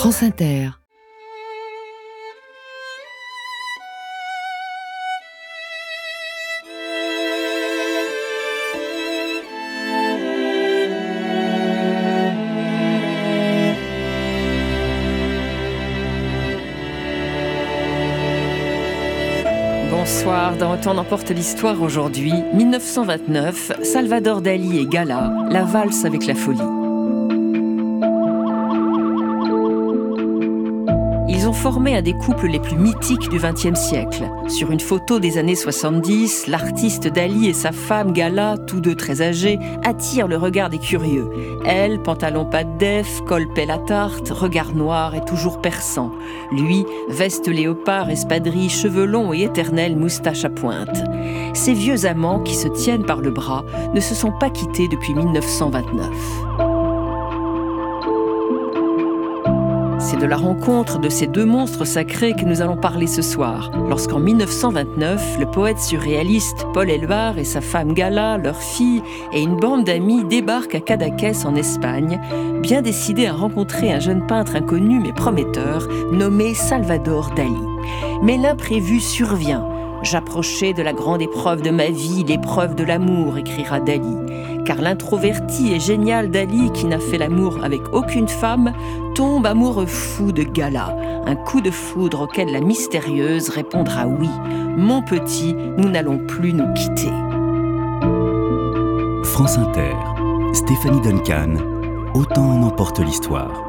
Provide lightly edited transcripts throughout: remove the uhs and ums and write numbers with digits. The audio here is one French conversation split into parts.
France Inter. Bonsoir, dans Autant n'emporte l'histoire aujourd'hui, 1929, Salvador Dali et Gala, la valse avec la folie. Ils ont formé un des couples les plus mythiques du XXe siècle. Sur une photo des années 70, l'artiste Dali et sa femme Gala, tous deux très âgés, attirent le regard des curieux. Elle, pantalon patte def, col pelle à tarte, regard noir et toujours perçant. Lui, veste léopard, espadrille, cheveux longs et éternelle moustache à pointe. Ces vieux amants qui se tiennent par le bras ne se sont pas quittés depuis 1929. C'est de la rencontre de ces deux monstres sacrés que nous allons parler ce soir, lorsqu'en 1929, le poète surréaliste Paul Éluard et sa femme Gala, leur fille et une bande d'amis débarquent à Cadaqués en Espagne, bien décidés à rencontrer un jeune peintre inconnu mais prometteur, nommé Salvador Dali. Mais l'imprévu survient. J'approchais de la grande épreuve de ma vie, l'épreuve de l'amour, écrira Dali. Car l'introverti et génial Dali, qui n'a fait l'amour avec aucune femme, tombe amoureux fou de Gala. Un coup de foudre auquel la mystérieuse répondra oui. Mon petit, nous n'allons plus nous quitter. France Inter, Stéphanie Duncan, Autant en emporte l'histoire.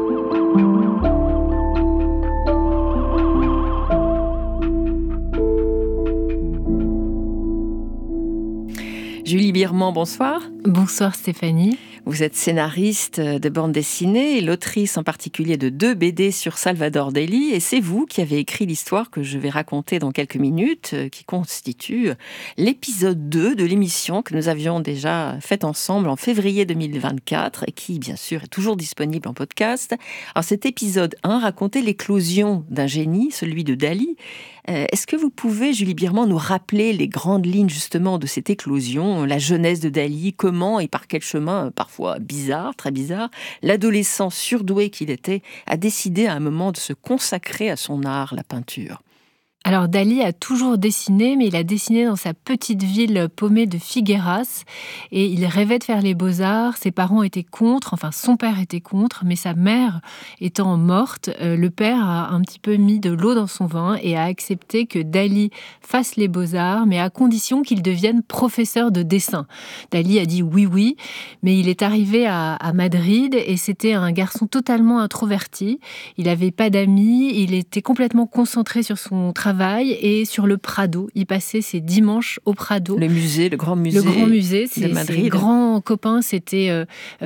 Julie Birman, bonsoir. Bonsoir Stéphanie. Vous êtes scénariste de bande dessinée et l'autrice en particulier de 2 BD sur Salvador Dali. Et c'est vous qui avez écrit l'histoire que je vais raconter dans quelques minutes, qui constitue l'épisode 2 de l'émission que nous avions déjà faite ensemble en février 2024 et qui, bien sûr, est toujours disponible en podcast. Alors cet épisode 1 racontait l'éclosion d'un génie, celui de Dali. Est-ce que vous pouvez, Julie Birman, nous rappeler les grandes lignes justement de cette éclosion, la jeunesse de Dali, comment et par quel chemin, parfois bizarre, très bizarre, l'adolescent surdoué qu'il était a décidé à un moment de se consacrer à son art, la peinture? Alors Dali a toujours dessiné, mais il a dessiné dans sa petite ville paumée de Figueras et il rêvait de faire les beaux-arts. Ses parents étaient contre, enfin son père était contre, mais sa mère étant morte, le père a un petit peu mis de l'eau dans son vin et a accepté que Dali fasse les beaux-arts, mais à condition qu'il devienne professeur de dessin. Dali a dit oui, mais il est arrivé à Madrid et c'était un garçon totalement introverti. Il n'avait pas d'amis, il était complètement concentré sur son travail et sur le Prado. Il passait ses dimanches au Prado. Le musée, le grand musée de Madrid. Ses grands copains, c'était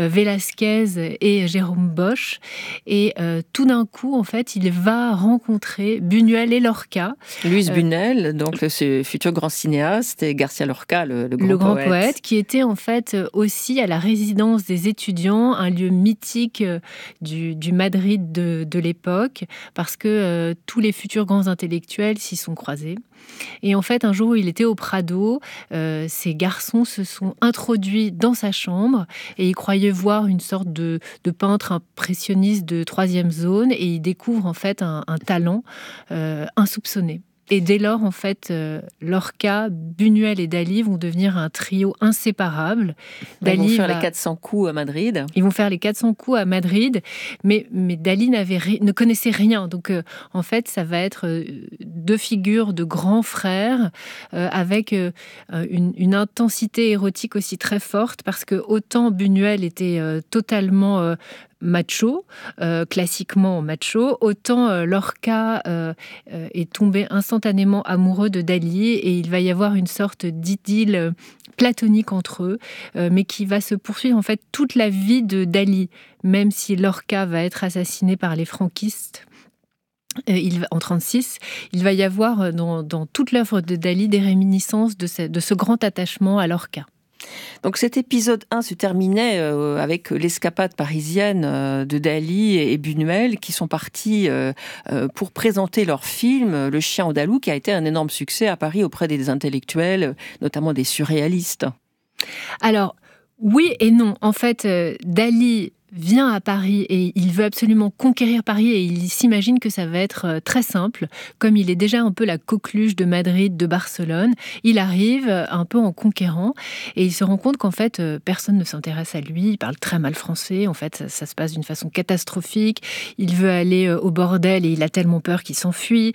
Velázquez et Jérôme Bosch. Et tout d'un coup, en fait, il va rencontrer Buñuel et Lorca. Luis Buñuel, donc ce futur grand cinéaste, et García Lorca, le grand poète, qui était en fait aussi à la résidence des étudiants, un lieu mythique du Madrid de l'époque, parce que tous les futurs grands intellectuels s'y sont croisés. Et en fait, un jour où il était au Prado, ces garçons se sont introduits dans sa chambre et ils croyaient voir une sorte de peintre impressionniste de 3e zone et ils découvrent en fait un talent insoupçonné. Et dès lors, en fait, Lorca, Buñuel et Dali vont devenir un trio inséparable. Ils vont faire les 400 coups à Madrid. Ils vont faire les 400 coups à Madrid, mais Dali ne connaissait rien. Donc, en fait, ça va être 2 figures de grands frères avec une intensité érotique aussi très forte, parce que autant Buñuel était totalement macho, classiquement macho, autant Lorca est tombé instantanément amoureux de Dali et il va y avoir une sorte d'idylle platonique entre eux, mais qui va se poursuivre en fait toute la vie de Dali, même si Lorca va être assassiné par les franquistes. En 1936, il va y avoir dans toute l'œuvre de Dali des réminiscences de ce grand attachement à Lorca. Donc cet épisode 1 se terminait avec l'escapade parisienne de Dali et Buñuel qui sont partis pour présenter leur film Le Chien andalou, qui a été un énorme succès à Paris auprès des intellectuels, notamment des surréalistes. Alors, oui et non. En fait, Dali vient à Paris et il veut absolument conquérir Paris et il s'imagine que ça va être très simple. Comme il est déjà un peu la coqueluche de Madrid, de Barcelone, il arrive un peu en conquérant et il se rend compte qu'en fait, personne ne s'intéresse à lui. Il parle très mal français. En fait, ça se passe d'une façon catastrophique. Il veut aller au bordel et il a tellement peur qu'il s'enfuit.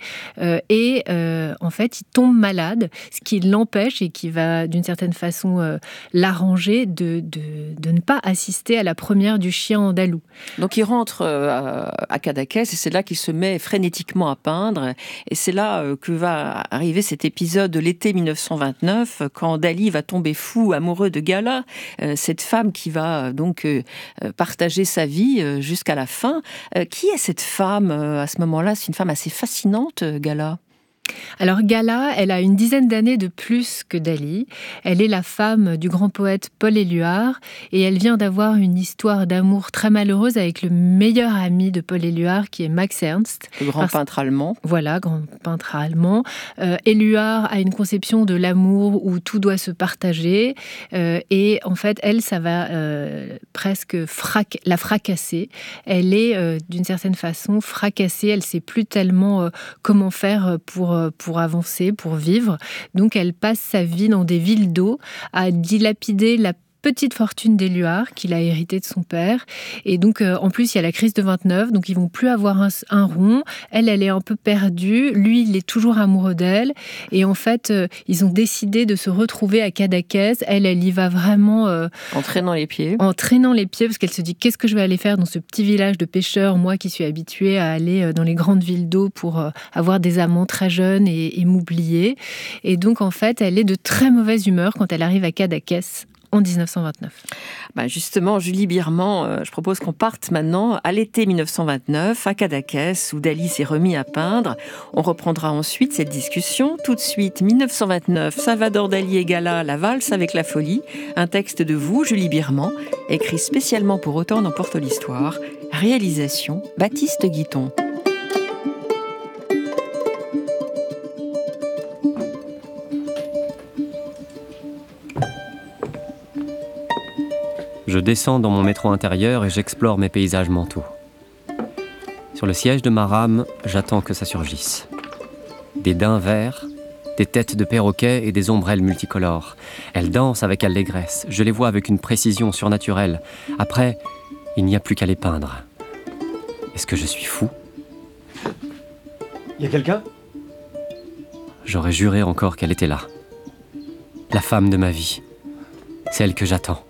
En fait, il tombe malade, ce qui l'empêche et qui va d'une certaine façon l'arranger de ne pas assister à la première du chien andalou. Donc il rentre à Cadaqués et c'est là qu'il se met frénétiquement à peindre. Et c'est là que va arriver cet épisode de l'été 1929, quand Dali va tomber fou, amoureux de Gala, cette femme qui va donc partager sa vie jusqu'à la fin. Qui est cette femme à ce moment-là? C'est une femme assez fascinante, Gala. Alors Gala, elle a une dizaine d'années de plus que Dali. Elle est la femme du grand poète Paul Éluard et elle vient d'avoir une histoire d'amour très malheureuse avec le meilleur ami de Paul Éluard qui est Max Ernst. Le grand peintre allemand. Voilà, grand peintre allemand. Éluard a une conception de l'amour où tout doit se partager et en fait, elle, ça va presque la fracasser. Elle est d'une certaine façon fracassée. Elle ne sait plus tellement comment faire pour avancer, pour vivre. Donc elle passe sa vie dans des villes d'eau à dilapider la petite fortune d'Éluard qu'il a hérité de son père. Et donc, en plus, il y a la crise de 29, donc ils vont plus avoir un rond. Elle est un peu perdue. Lui, il est toujours amoureux d'elle. Et en fait, ils ont décidé de se retrouver à Cadaqués. Elle y va vraiment... en traînant les pieds. En traînant les pieds, parce qu'elle se dit, qu'est-ce que je vais aller faire dans ce petit village de pêcheurs, moi qui suis habituée à aller dans les grandes villes d'eau pour avoir des amants très jeunes et m'oublier. Et donc, en fait, elle est de très mauvaise humeur quand elle arrive à Cadaqués en 1929. Justement, Julie Birman, je propose qu'on parte maintenant à l'été 1929, à Cadaqués, où Dali s'est remis à peindre. On reprendra ensuite cette discussion. Tout de suite, 1929, Salvador Dali et Gala, La valse avec la folie. Un texte de vous, Julie Birman, écrit spécialement pour Autant en emporte l'histoire. Réalisation, Baptiste Guiton. Je descends dans mon métro intérieur et j'explore mes paysages mentaux. Sur le siège de ma rame, j'attends que ça surgisse. Des daims verts, des têtes de perroquets et des ombrelles multicolores. Elles dansent avec allégresse. Je les vois avec une précision surnaturelle. Après, il n'y a plus qu'à les peindre. Est-ce que je suis fou? Y a quelqu'un? J'aurais juré encore qu'elle était là. La femme de ma vie. Celle que j'attends.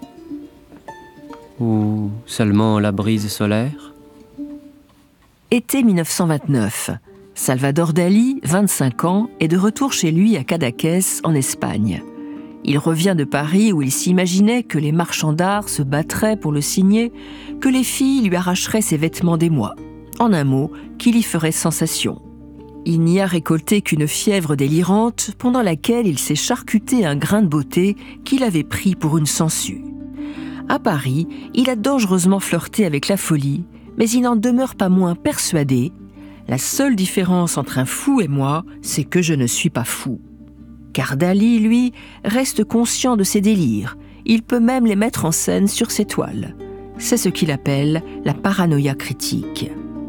Ou seulement la brise solaire? Été 1929. Salvador Dali, 25 ans, est de retour chez lui à Cadaqués, en Espagne. Il revient de Paris où il s'imaginait que les marchands d'art se battraient pour le signer, que les filles lui arracheraient ses vêtements d'émoi. En un mot, qu'il y ferait sensation. Il n'y a récolté qu'une fièvre délirante pendant laquelle il s'est charcuté un grain de beauté qu'il avait pris pour une sangsue. À Paris, il a dangereusement flirté avec la folie, mais il n'en demeure pas moins persuadé. La seule différence entre un fou et moi, c'est que je ne suis pas fou. Car Dali, lui, reste conscient de ses délires. Il peut même les mettre en scène sur ses toiles. C'est ce qu'il appelle la paranoïa critique.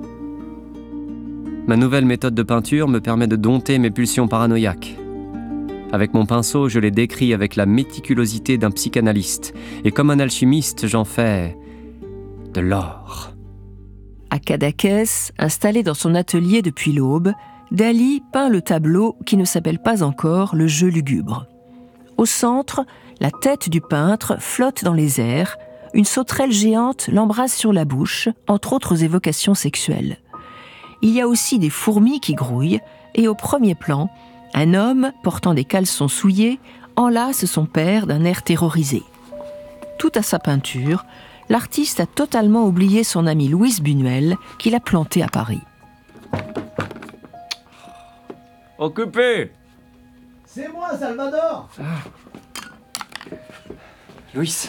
Ma nouvelle méthode de peinture me permet de dompter mes pulsions paranoïaques. Avec mon pinceau, je les décris avec la méticulosité d'un psychanalyste. Et comme un alchimiste, j'en fais de l'or. À Cadaqués, installé dans son atelier depuis l'aube, Dali peint le tableau qui ne s'appelle pas encore Le jeu lugubre. Au centre, la tête du peintre flotte dans les airs, une sauterelle géante l'embrasse sur la bouche, entre autres évocations sexuelles. Il y a aussi des fourmis qui grouillent, et au premier plan, un homme, portant des caleçons souillés, enlace son père d'un air terrorisé. Tout à sa peinture, l'artiste a totalement oublié son ami Louis Buñuel, qu'il a planté à Paris. Occupé! C'est moi, Salvador! Louis,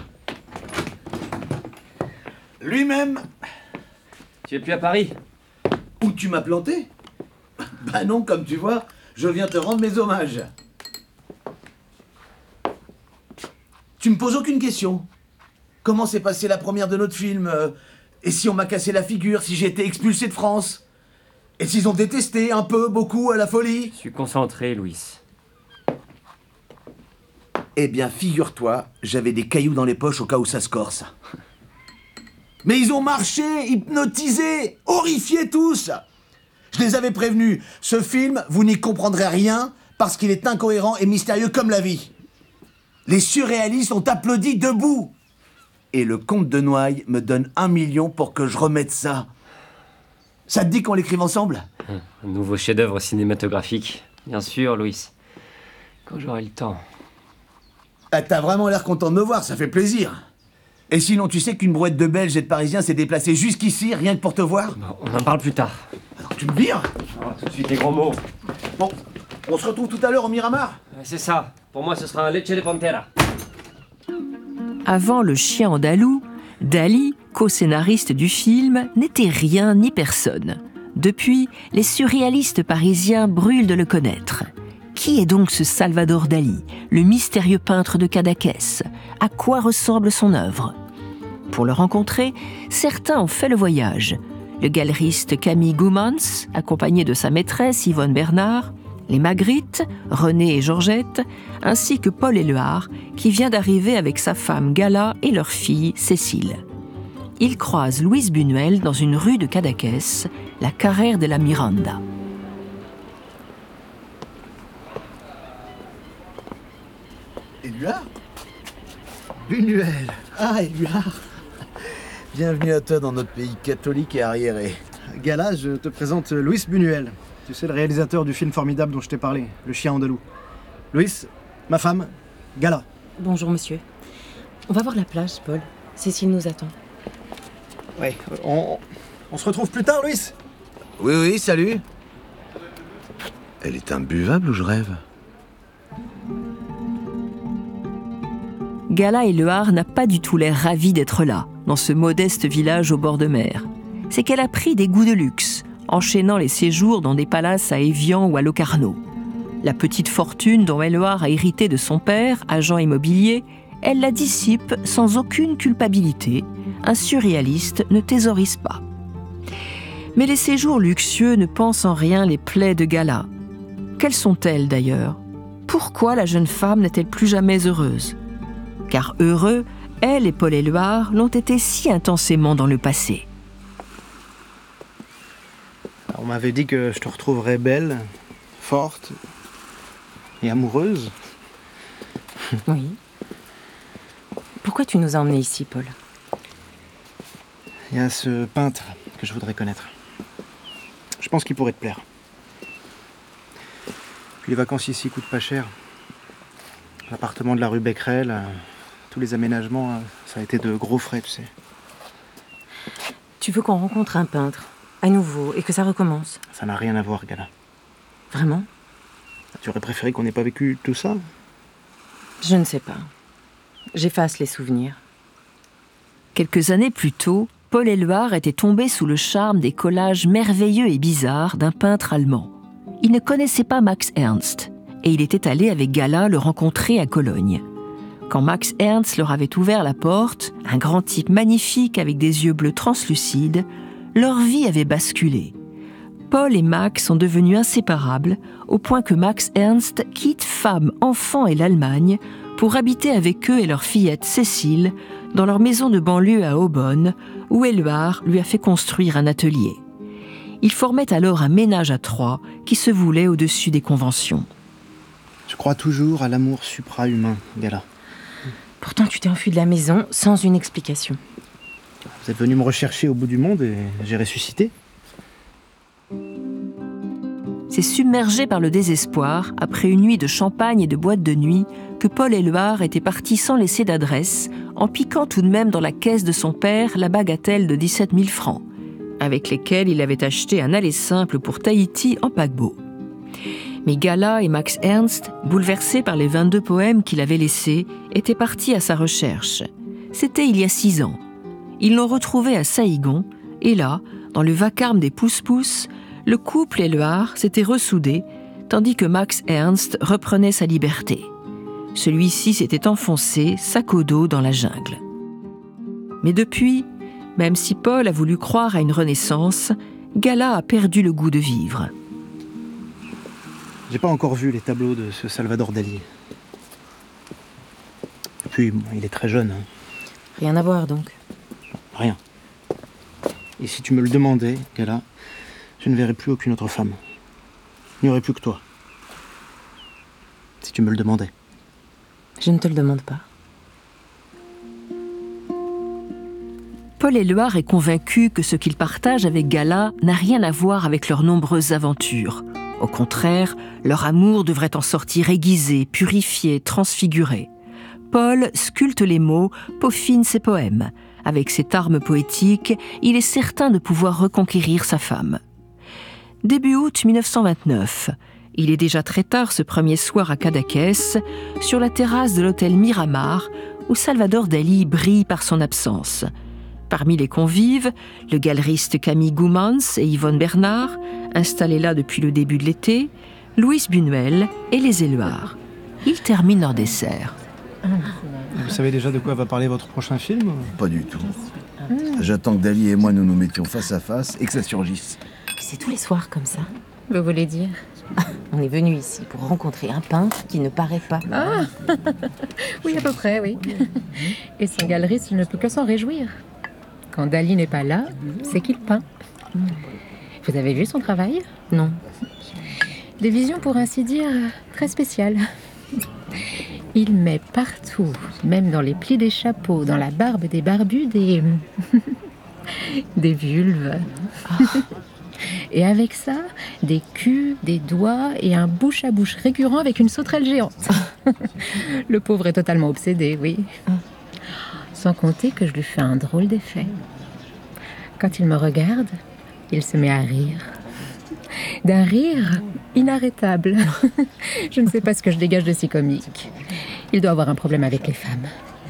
Lui-même! tu es plus à Paris? Où tu m'as planté? Bah non, comme tu vois, je viens te rendre mes hommages. Tu me poses aucune question. Comment s'est passée la première de notre film? Et si on m'a cassé la figure, si j'ai été expulsé de France? Et s'ils ont détesté un peu, beaucoup, à la folie? Je suis concentré, Louis. Eh bien, figure-toi, j'avais des cailloux dans les poches au cas où ça se corse. Mais ils ont marché, hypnotisés, horrifiés tous. Je les avais prévenus. Ce film, vous n'y comprendrez rien parce qu'il est incohérent et mystérieux comme la vie. Les surréalistes ont applaudi debout. Et le comte de Noailles me donne 1 million pour que je remette ça. Ça te dit qu'on l'écrive ensemble? Un nouveau chef-d'œuvre cinématographique. Bien sûr, Louis. Quand j'aurai le temps. Ah, t'as vraiment l'air content de me voir, ça fait plaisir. Et sinon, tu sais qu'une brouette de Belges et de Parisiens s'est déplacée jusqu'ici, rien que pour te voir? Bon, on en parle plus tard. Alors tu me vires? Oh, tout de suite des gros mots. Bon, on se retrouve tout à l'heure au Miramar? C'est ça. Pour moi, ce sera un leche de pantera. Avant Le Chien andalou, Dali, co-scénariste du film, n'était rien ni personne. Depuis, les surréalistes parisiens brûlent de le connaître. Qui est donc ce Salvador Dali, le mystérieux peintre de Cadaqués? À quoi ressemble son œuvre? Pour le rencontrer, certains ont fait le voyage. Le galeriste Camille Goumans, accompagné de sa maîtresse Yvonne Bernard, les Magritte, René et Georgette, ainsi que Paul Éluard, qui vient d'arriver avec sa femme Gala et leur fille Cécile. Ils croisent Luis Buñuel dans une rue de Cadaqués, la Carrère de la Miranda. Éluard? Buñuel. Ah, Éluard. Bienvenue à toi dans notre pays catholique et arriéré. Gala, je te présente Luis Buñuel. Tu sais, le réalisateur du film formidable dont je t'ai parlé, Le Chien andalou. Luis, ma femme, Gala. Bonjour, monsieur. On va voir la plage, Paul. Cécile nous attend. Ouais, on se retrouve plus tard, Luis? Oui, salut. Elle est imbuvable ou je rêve? Gala Éluard n'a pas du tout l'air ravi d'être là, dans ce modeste village au bord de mer. C'est qu'elle a pris des goûts de luxe, enchaînant les séjours dans des palaces à Évian ou à Locarno. La petite fortune dont Éluard a hérité de son père, agent immobilier, elle la dissipe sans aucune culpabilité. Un surréaliste ne thésaurise pas. Mais les séjours luxueux ne pensent en rien les plaies de Gala. Quelles sont-elles d'ailleurs? Pourquoi la jeune femme n'est-elle plus jamais heureuse? Car heureux, elle et Paul Éluard l'ont été si intensément dans le passé. On m'avait dit que je te retrouverais belle, forte et amoureuse. Oui. Pourquoi tu nous as emmenés ici, Paul? Il y a ce peintre que je voudrais connaître. Je pense qu'il pourrait te plaire. Puis les vacances ici coûtent pas cher. L'appartement de la rue Becquerel, tous les aménagements, ça a été de gros frais, tu sais. Tu veux qu'on rencontre un peintre, à nouveau, et que ça recommence? Ça n'a rien à voir, Gala. Vraiment? Tu aurais préféré qu'on n'ait pas vécu tout ça? Je ne sais pas. J'efface les souvenirs. Quelques années plus tôt, Paul Éluard était tombé sous le charme des collages merveilleux et bizarres d'un peintre allemand. Il ne connaissait pas Max Ernst, et il était allé avec Gala le rencontrer à Cologne. Quand Max Ernst leur avait ouvert la porte, un grand type magnifique avec des yeux bleus translucides, leur vie avait basculé. Paul et Max sont devenus inséparables, au point que Max Ernst quitte femme, enfant et l'Allemagne pour habiter avec eux et leur fillette Cécile dans leur maison de banlieue à Aubonne, où Éluard lui a fait construire un atelier. Ils formaient alors un ménage à trois qui se voulait au-dessus des conventions. Je crois toujours à l'amour supra-humain, Gala. Pourtant, tu t'es enfui de la maison sans une explication. Vous êtes venu me rechercher au bout du monde et j'ai ressuscité. C'est submergé par le désespoir, après une nuit de champagne et de boîte de nuit, que Paul Éluard était parti sans laisser d'adresse, en piquant tout de même dans la caisse de son père la bagatelle de 17 000 francs, avec lesquels il avait acheté un aller simple pour Tahiti en paquebot. Mais Gala et Max Ernst, bouleversés par les 22 poèmes qu'il avait laissés, étaient partis à sa recherche. C'était il y a 6 ans. Ils l'ont retrouvé à Saïgon, et là, dans le vacarme des pousse-pousse, le couple Éluard s'était ressoudé, tandis que Max Ernst reprenait sa liberté. Celui-ci s'était enfoncé, sac au dos, dans la jungle. Mais depuis, même si Paul a voulu croire à une renaissance, Gala a perdu le goût de vivre. J'ai pas encore vu les tableaux de ce Salvador Dali. Et puis, bon, il est très jeune. Hein. Rien à voir donc. Rien. Et si tu me le demandais, Gala, je ne verrais plus aucune autre femme. Il n'y aurait plus que toi. Si tu me le demandais. Je ne te le demande pas. Paul Éluard est convaincu que ce qu'il partage avec Gala n'a rien à voir avec leurs nombreuses aventures. Au contraire, leur amour devrait en sortir aiguisé, purifié, transfiguré. Paul sculpte les mots, peaufine ses poèmes. Avec cette arme poétique, il est certain de pouvoir reconquérir sa femme. Début août 1929, il est déjà très tard ce premier soir à Cadaqués, sur la terrasse de l'hôtel Miramar, où Salvador Dali brille par son absence. Parmi les convives, le galeriste Camille Goumans et Yvonne Bernard, installés là depuis le début de l'été, Louis Buñuel et les Éluard. Ils terminent leur dessert. Vous savez déjà de quoi va parler votre prochain film? Pas du tout. J'attends que Dali et moi nous nous mettions face à face et que ça surgisse. C'est tous les soirs comme ça. Vous voulez dire? On est venu ici pour rencontrer un peintre qui ne paraît pas. Ah oui, à peu près, oui. Et son galeriste ne peut que s'en réjouir. Quand Dali n'est pas là, c'est qu'il peint. Vous avez vu son travail? Non. Des visions, pour ainsi dire, très spéciales. Il met partout, même dans les plis des chapeaux, dans la barbe des barbus, des vulves. Et avec ça, des culs, des doigts et un bouche-à-bouche récurrent avec une sauterelle géante. Le pauvre est totalement obsédé, oui. Sans compter que je lui fais un drôle d'effet. Quand il me regarde, il se met à rire. D'un rire inarrêtable. Je ne sais pas ce que je dégage de si comique. Il doit avoir un problème avec les femmes.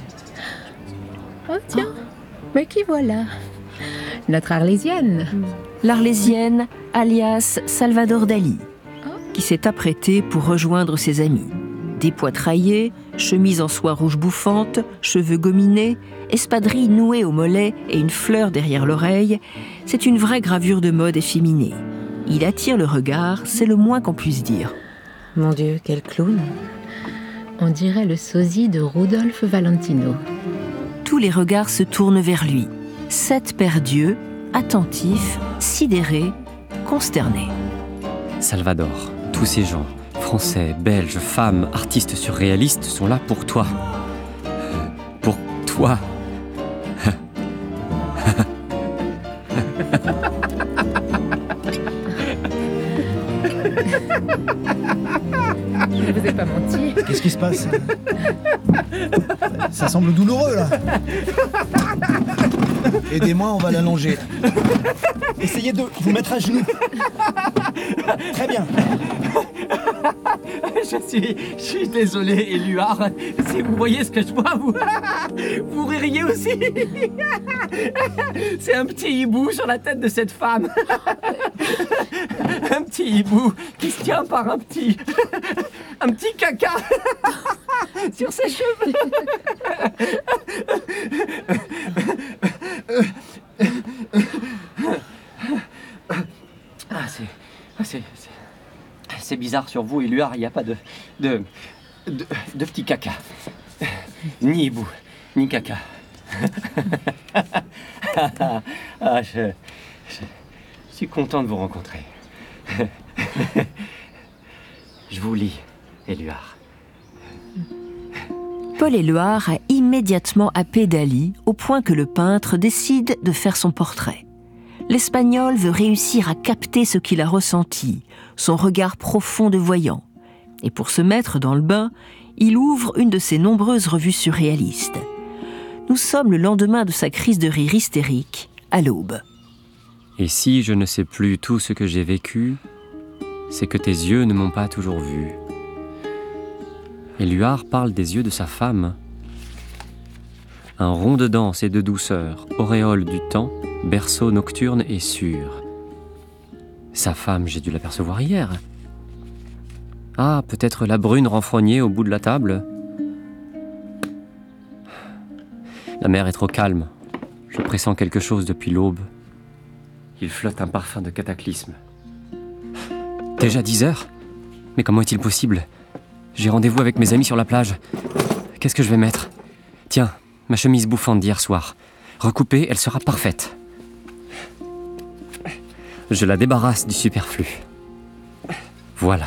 Oh tiens, mais qui voilà? Notre Arlésienne. L'Arlésienne, alias Salvador Dali, qui s'est apprêté pour rejoindre ses amis. Dépoitraillée, chemise en soie rouge bouffante, cheveux gominés, espadrille nouée au mollet et une fleur derrière l'oreille, c'est une vraie gravure de mode efféminée. Il attire le regard, c'est le moins qu'on puisse dire. Mon Dieu, quel clown. On dirait le sosie de Rudolph Valentino. Tous les regards se tournent vers lui. 7 paires d'yeux, attentifs, sidérés, consternés. Salvador, tous ces gens, Français, Belges, femmes, artistes surréalistes, sont là pour toi. Pour toi. Je ne vous ai pas menti. Qu'est-ce qui se passe? Ça semble douloureux, là. Aidez-moi, on va l'allonger. Essayez de vous mettre à genoux. Très bien. Je suis désolé, Éluard. Si vous voyez ce que je vois, vous ririez aussi. C'est un petit hibou sur la tête de cette femme. Un petit hibou qui se tient par un petit caca sur ses cheveux. C'est bizarre sur vous, Éluard, il n'y a pas de petit caca. Ni hibou, ni caca. Je suis content de vous rencontrer. Je vous lis, Éluard. Paul Éluard a immédiatement happé Dali, au point que le peintre décide de faire son portrait. L'Espagnol veut réussir à capter ce qu'il a ressenti, son regard profond de voyant. Et pour se mettre dans le bain, il ouvre une de ses nombreuses revues surréalistes. Nous sommes le lendemain de sa crise de rire hystérique, à l'aube. Et si je ne sais plus tout ce que j'ai vécu, c'est que tes yeux ne m'ont pas toujours vu. Éluard parle des yeux de sa femme. Un rond de danse et de douceur, auréole du temps, berceau nocturne et sûr. Sa femme, j'ai dû l'apercevoir hier. Ah, peut-être la brune renfrognée au bout de la table. La mer est trop calme. Je pressens quelque chose depuis l'aube. Il flotte un parfum de cataclysme. Déjà 10 heures? Mais comment est-il possible? J'ai rendez-vous avec mes amis sur la plage. Qu'est-ce que je vais mettre? Tiens, ma chemise bouffante d'hier soir. Recoupée, elle sera parfaite. Je la débarrasse du superflu. Voilà.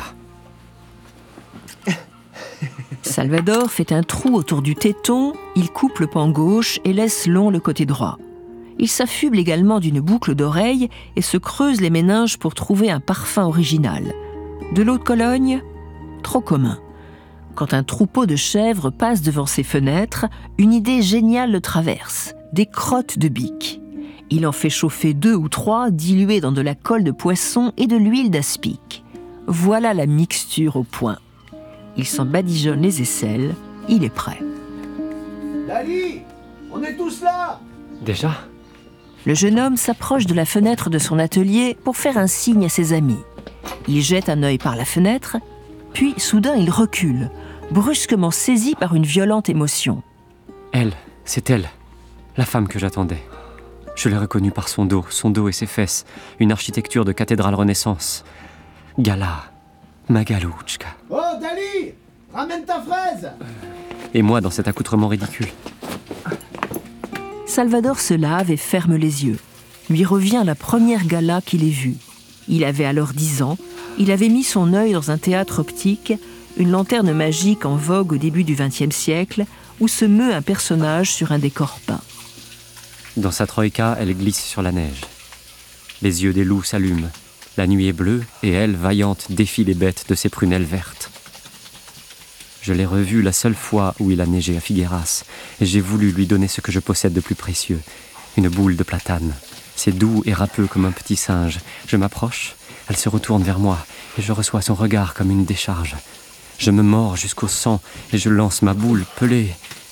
Salvador fait un trou autour du téton, il coupe le pan gauche et laisse long le côté droit. Il s'affuble également d'une boucle d'oreille et se creuse les méninges pour trouver un parfum original. De l'eau de Cologne? Trop commun. Quand un troupeau de chèvres passe devant ses fenêtres, une idée géniale le traverse. Des crottes de bique. Il en fait chauffer 2 ou 3, diluées dans de la colle de poisson et de l'huile d'aspic. Voilà la mixture au point. Il s'en badigeonne les aisselles, il est prêt. Dali, on est tous là! Déjà? Le jeune homme s'approche de la fenêtre de son atelier pour faire un signe à ses amis. Il jette un œil par la fenêtre, puis soudain il recule, brusquement saisi par une violente émotion. Elle, c'est elle, la femme que j'attendais. Je l'ai reconnue par son dos et ses fesses, une architecture de cathédrale Renaissance. Gala, Magalouchka. Oh, Dali! Ramène ta fraise! Et moi dans cet accoutrement ridicule. Salvador se lave et ferme les yeux. Lui revient la première gala qu'il ait vue. Il avait alors 10 ans, il avait mis son œil dans un théâtre optique, une lanterne magique en vogue au début du XXe siècle, où se meut un personnage sur un décor peint. Dans sa troïka, elle glisse sur la neige. Les yeux des loups s'allument. La nuit est bleue et elle, vaillante, défie les bêtes de ses prunelles vertes. Je l'ai revu la seule fois où il a neigé à Figueras et j'ai voulu lui donner ce que je possède de plus précieux, une boule de platane. C'est doux et râpeux comme un petit singe. Je m'approche, elle se retourne vers moi et je reçois son regard comme une décharge. Je me mords jusqu'au sang et je lance ma boule pelée.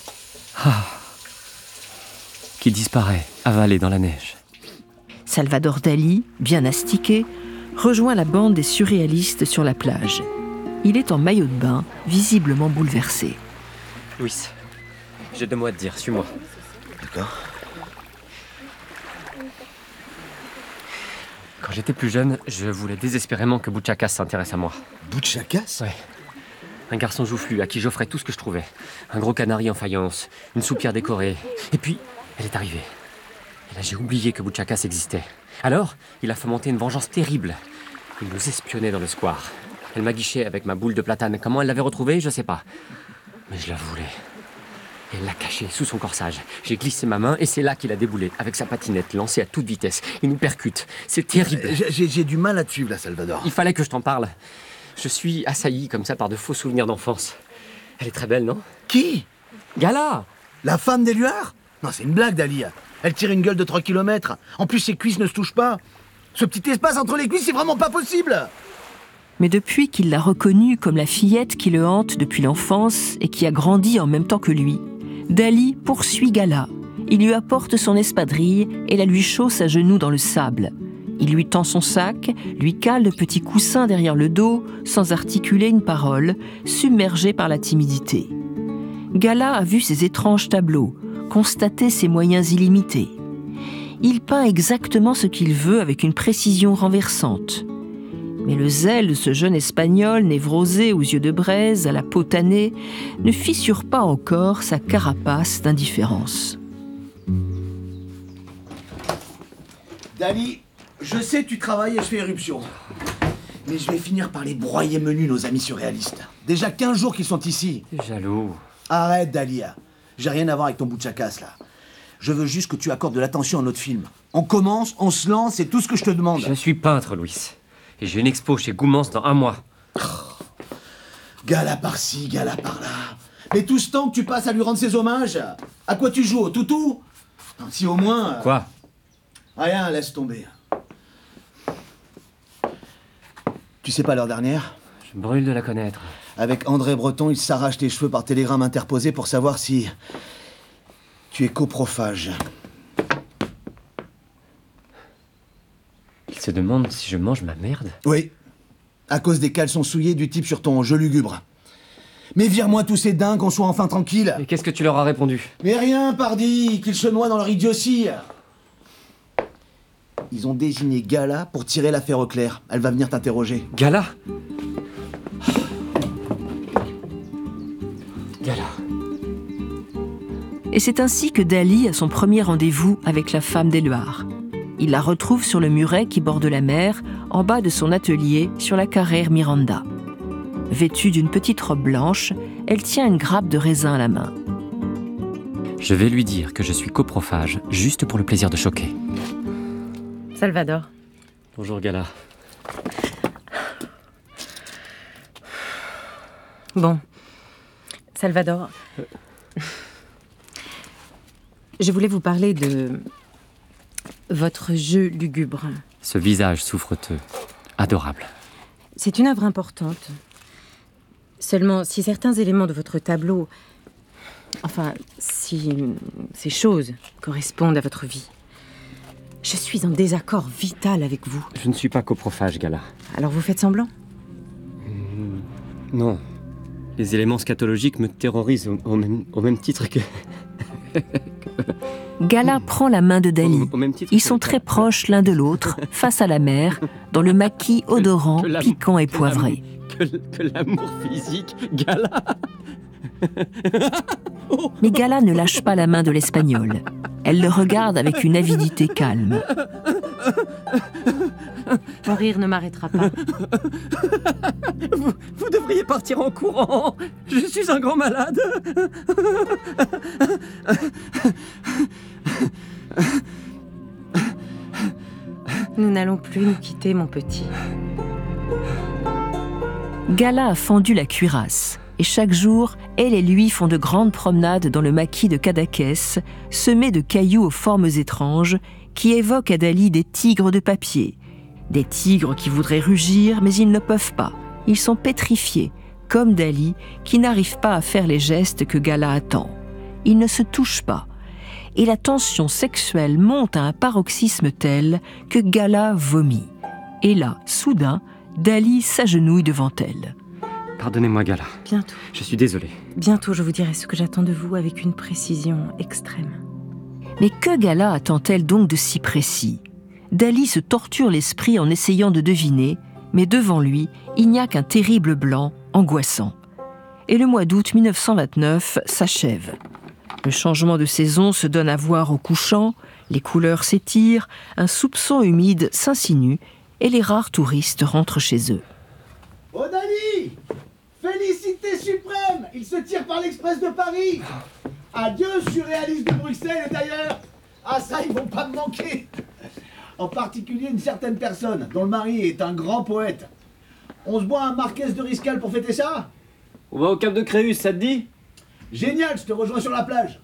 Qui disparaît, avalée dans la neige. Salvador Dali, bien astiqué, rejoint la bande des surréalistes sur la plage. Il est en maillot de bain, visiblement bouleversé. Louis, j'ai 2 mots à te dire, suis-moi. D'accord. Quand j'étais plus jeune, je voulais désespérément que Bouchakas s'intéresse à moi. Bouchakas? Ouais. Un garçon joufflu à qui j'offrais tout ce que je trouvais. Un gros canari en faïence, une soupière décorée. Et puis, elle est arrivée. Et là, j'ai oublié que Bouchakas existait. Alors, il a fomenté une vengeance terrible. Il nous espionnait dans le square. Elle m'a guiché avec ma boule de platane. Comment elle l'avait retrouvée, je sais pas. Mais je la voulais. Et elle l'a cachée sous son corsage. J'ai glissé ma main et c'est là qu'il a déboulé, avec sa patinette lancée à toute vitesse. Il nous percute. C'est terrible. J'ai du mal à te suivre là, Salvador. Il fallait que je t'en parle. Je suis assailli comme ça par de faux souvenirs d'enfance. Elle est très belle, non? Qui? Gala! La femme d'Éluard? Non, c'est une blague, Dali. Elle tire une gueule de 3 km. En plus, ses cuisses ne se touchent pas. Ce petit espace entre les cuisses, c'est vraiment pas possible. Mais depuis qu'il l'a reconnue comme la fillette qui le hante depuis l'enfance et qui a grandi en même temps que lui, Dali poursuit Gala. Il lui apporte son espadrille et la lui chausse à genoux dans le sable. Il lui tend son sac, lui cale le petit coussin derrière le dos, sans articuler une parole, submergé par la timidité. Gala a vu ces étranges tableaux, constaté ses moyens illimités. Il peint exactement ce qu'il veut avec une précision renversante. Mais le zèle de ce jeune Espagnol névrosé aux yeux de braise, à la peau tannée, ne fissure pas encore sa carapace d'indifférence. Dali, je sais que tu travailles et je fais éruption. Mais je vais finir par les broyer menus, nos amis surréalistes. Déjà 15 jours qu'ils sont ici. T'es jaloux. Arrête, Dalia. J'ai rien à voir avec ton Bouchakas, là. Je veux juste que tu accordes de l'attention à notre film. On commence, on se lance, c'est tout ce que je te demande. Je suis peintre, Louis. Et j'ai une expo chez Goumans dans 1 mois. Gala par-ci, gala par-là. Mais tout ce temps que tu passes à lui rendre ses hommages, à quoi tu joues, au toutou? Non, si au moins... Quoi? Rien, laisse tomber. Tu sais pas l'heure dernière? Je brûle de la connaître. Avec André Breton, il s'arrache les cheveux par télégramme interposé pour savoir si... tu es coprophage. Il se demande si je mange ma merde? Oui. À cause des caleçons souillés du type sur ton jeu lugubre. Mais vire-moi tous ces dingues, qu'on soit enfin tranquille. Et qu'est-ce que tu leur as répondu? Mais rien, pardi, qu'ils se noient dans leur idiotie. Ils ont désigné Gala pour tirer l'affaire au clair. Elle va venir t'interroger. Gala? Gala. Et c'est ainsi que Dali a son premier rendez-vous avec la femme d'Éluard. Il la retrouve sur le muret qui borde la mer, en bas de son atelier, sur la carrère Miranda. Vêtue d'une petite robe blanche, elle tient une grappe de raisin à la main. Je vais lui dire que je suis coprophage, juste pour le plaisir de choquer. Salvador. Bonjour Gala. Bon. Salvador. Je voulais vous parler de votre jeu lugubre. Ce visage souffreteux, adorable. C'est une œuvre importante. Seulement, si certains éléments de votre tableau, enfin, si ces choses correspondent à votre vie, je suis en désaccord vital avec vous. Je ne suis pas coprophage, Gala. Alors vous faites semblant? Non. Les éléments scatologiques me terrorisent au même titre que... Gala prend la main de Dali. Au même titre Ils que- sont très proches l'un de l'autre, face à la mer, dans le maquis odorant, que l'amour- piquant et que poivré. Que l'amour physique, Gala. Mais Gala ne lâche pas la main de l'Espagnol. Elle le regarde avec une avidité calme. Mon rire ne m'arrêtera pas. Vous devriez partir en courant. Je suis un grand malade. Nous n'allons plus nous quitter, mon petit. Gala a fendu la cuirasse. Et chaque jour, elle et lui font de grandes promenades dans le maquis de Cadaqués, semé de cailloux aux formes étranges, qui évoquent à Dali des tigres de papier. Des tigres qui voudraient rugir, mais ils ne peuvent pas. Ils sont pétrifiés, comme Dali, qui n'arrive pas à faire les gestes que Gala attend. Ils ne se touchent pas. Et la tension sexuelle monte à un paroxysme tel que Gala vomit. Et là, soudain, Dali s'agenouille devant elle. Pardonnez-moi, Gala. Bientôt. Je suis désolé. Bientôt, je vous dirai ce que j'attends de vous avec une précision extrême. Mais que Gala attend-elle donc de si précis? Dali se torture l'esprit en essayant de deviner, mais devant lui, il n'y a qu'un terrible blanc, angoissant. Et le mois d'août 1929 s'achève. Le changement de saison se donne à voir au couchant, les couleurs s'étirent, un soupçon humide s'insinue, et les rares touristes rentrent chez eux. Oh Dali! Félicité suprême! Il se tire par l'Express de Paris! Adieu, surréaliste de Bruxelles et d'ailleurs! Ah ça, ils vont pas me manquer! En particulier une certaine personne, dont le mari est un grand poète. On se boit un Marquès de Riscal pour fêter ça? On va au Cap de Créus, ça te dit? Génial, je te rejoins sur la plage.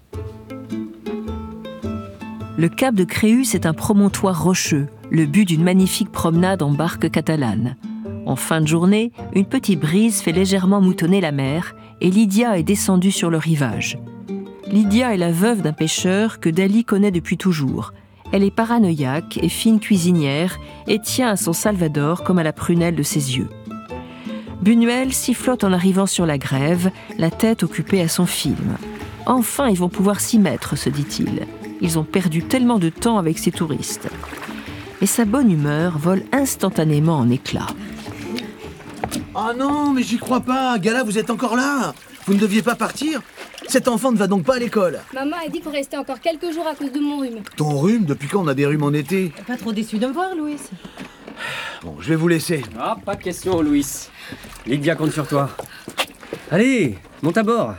Le cap de Créus est un promontoire rocheux, le but d'une magnifique promenade en barque catalane. En fin de journée, une petite brise fait légèrement moutonner la mer et Lydia est descendue sur le rivage. Lydia est la veuve d'un pêcheur que Dali connaît depuis toujours. Elle est paranoïaque et fine cuisinière et tient à son Salvador comme à la prunelle de ses yeux. Buñuel sifflote en arrivant sur la grève, la tête occupée à son film. Enfin, ils vont pouvoir s'y mettre, se dit-il. Ils ont perdu tellement de temps avec ces touristes. Et sa bonne humeur vole instantanément en éclats. Oh non, mais j'y crois pas. Gala, vous êtes encore là? Vous ne deviez pas partir? Cet enfant ne va donc pas à l'école. Maman a dit qu'on restait encore quelques jours à cause de mon rhume. Ton rhume? Depuis quand on a des rhumes en été? Pas trop déçu de me voir, Louis. Bon, je vais vous laisser. Ah, pas de question, Louis. Lydia compte sur toi. Allez, monte à bord.